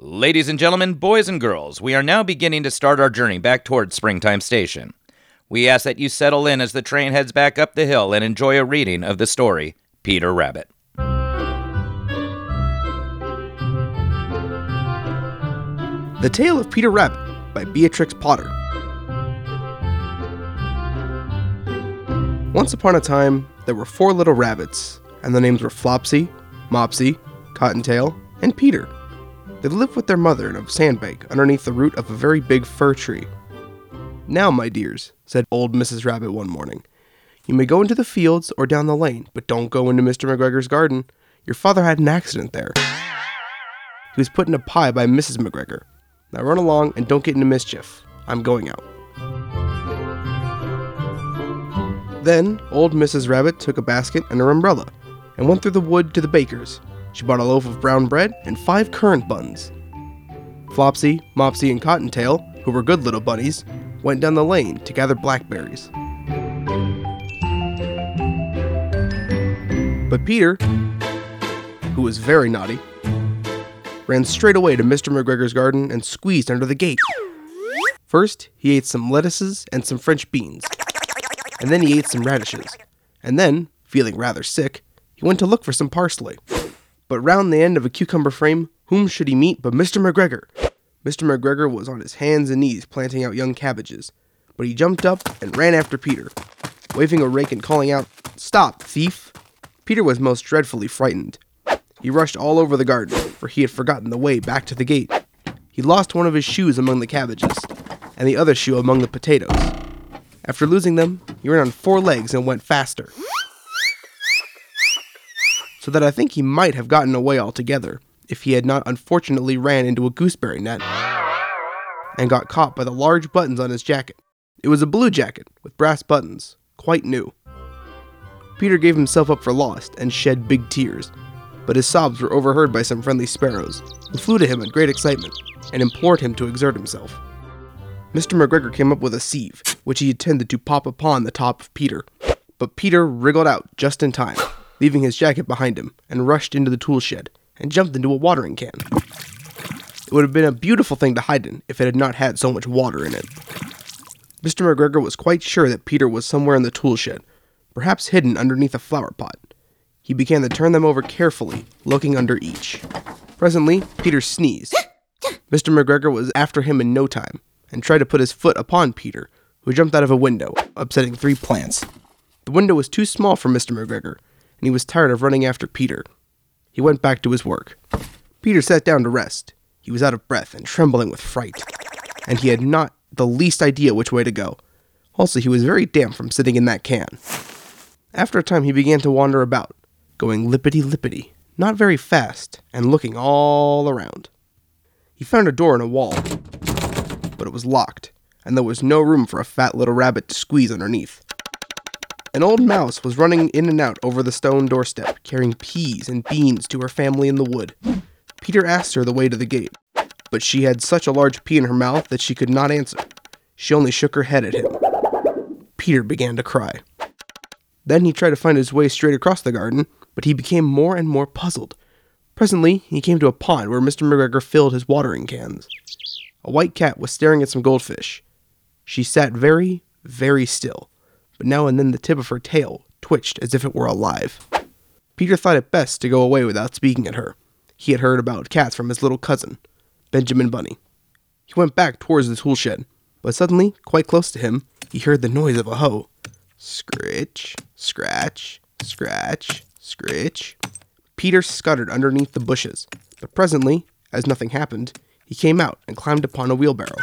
Ladies and gentlemen, boys and girls, we are now beginning to start our journey back towards Springtime Station. We ask that you settle in as the train heads back up the hill and enjoy a reading of the story, Peter Rabbit. The Tale of Peter Rabbit by Beatrix Potter. Once upon a time, there were 4 little rabbits, and the names were Flopsy, Mopsy, Cottontail, and Peter. They lived with their mother in a sandbank underneath the root of a very big fir tree. "Now, my dears," said old Mrs. Rabbit one morning, "you may go into the fields or down the lane, but don't go into Mr. McGregor's garden. Your father had an accident there. He was put in a pie by Mrs. McGregor. Now run along and don't get into mischief. I'm going out." Then, old Mrs. Rabbit took a basket and her umbrella, and went through the wood to the baker's. She bought a loaf of brown bread and 5 currant buns. Flopsy, Mopsy, and Cottontail, who were good little bunnies, went down the lane to gather blackberries. But Peter, who was very naughty, ran straight away to Mr. McGregor's garden and squeezed under the gate. First, he ate some lettuces and some French beans, and then he ate some radishes, and then, feeling rather sick, he went to look for some parsley. But round the end of a cucumber frame, whom should he meet but Mr. McGregor? Mr. McGregor was on his hands and knees planting out young cabbages, but he jumped up and ran after Peter, waving a rake and calling out, "Stop, thief!" Peter was most dreadfully frightened. He rushed all over the garden, for he had forgotten the way back to the gate. He lost one of his shoes among the cabbages, and the other shoe among the potatoes. After losing them, he ran on 4 legs and went faster, so that I think he might have gotten away altogether, if he had not unfortunately ran into a gooseberry net, and got caught by the large buttons on his jacket. It was a blue jacket, with brass buttons, quite new. Peter gave himself up for lost, and shed big tears, but his sobs were overheard by some friendly sparrows, who flew to him in great excitement, and implored him to exert himself. Mr. McGregor came up with a sieve, which he intended to pop upon the top of Peter, but Peter wriggled out just in time, leaving his jacket behind him, and rushed into the tool shed, and jumped into a watering can. It would have been a beautiful thing to hide in if it had not had so much water in it. Mr. McGregor was quite sure that Peter was somewhere in the tool shed, perhaps hidden underneath a flower pot. He began to turn them over carefully, looking under each. Presently, Peter sneezed. Mr. McGregor was after him in no time, and tried to put his foot upon Peter, who jumped out of a window, upsetting 3 plants. The window was too small for Mr. McGregor, and he was tired of running after Peter. He went back to his work. Peter sat down to rest. He was out of breath and trembling with fright, and he had not the least idea which way to go. Also, he was very damp from sitting in that can. After a time, he began to wander about, going lippity-lippity, not very fast, and looking all around. He found a door in a wall, but it was locked, and there was no room for a fat little rabbit to squeeze underneath. An old mouse was running in and out over the stone doorstep, carrying peas and beans to her family in the wood. Peter asked her the way to the gate, but she had such a large pea in her mouth that she could not answer. She only shook her head at him. Peter began to cry. Then he tried to find his way straight across the garden, but he became more and more puzzled. Presently, he came to a pond where Mr. McGregor filled his watering cans. A white cat was staring at some goldfish. She sat very, very still, but now and then the tip of her tail twitched as if it were alive. Peter thought it best to go away without speaking at her. He had heard about cats from his little cousin, Benjamin Bunny. He went back towards the tool shed, but suddenly, quite close to him, he heard the noise of a hoe. Scritch, scratch, scratch, scritch. Peter scuttered underneath the bushes, but presently, as nothing happened, he came out and climbed upon a wheelbarrow,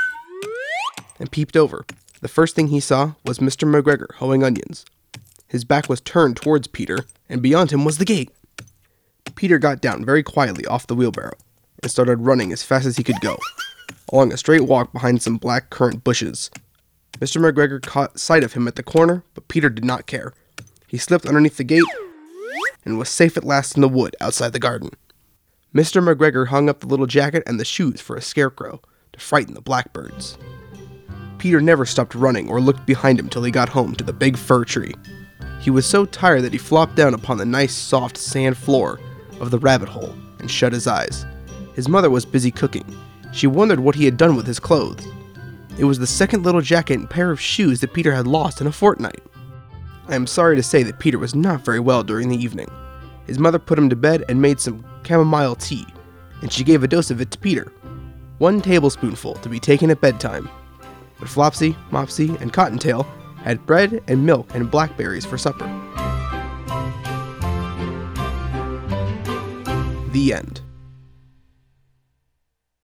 and peeped over. The first thing he saw was Mr. McGregor hoeing onions. His back was turned towards Peter, and beyond him was the gate. Peter got down very quietly off the wheelbarrow, and started running as fast as he could go, along a straight walk behind some black currant bushes. Mr. McGregor caught sight of him at the corner, but Peter did not care. He slipped underneath the gate, and was safe at last in the wood outside the garden. Mr. McGregor hung up the little jacket and the shoes for a scarecrow, to frighten the blackbirds. Peter never stopped running or looked behind him till he got home to the big fir tree. He was so tired that he flopped down upon the nice soft sand floor of the rabbit hole and shut his eyes. His mother was busy cooking. She wondered what he had done with his clothes. It was the second little jacket and pair of shoes that Peter had lost in a fortnight. I am sorry to say that Peter was not very well during the evening. His mother put him to bed and made some chamomile tea, and she gave a dose of it to Peter, 1 tablespoonful to be taken at bedtime. But Flopsy, Mopsy, and Cottontail had bread and milk and blackberries for supper. The end.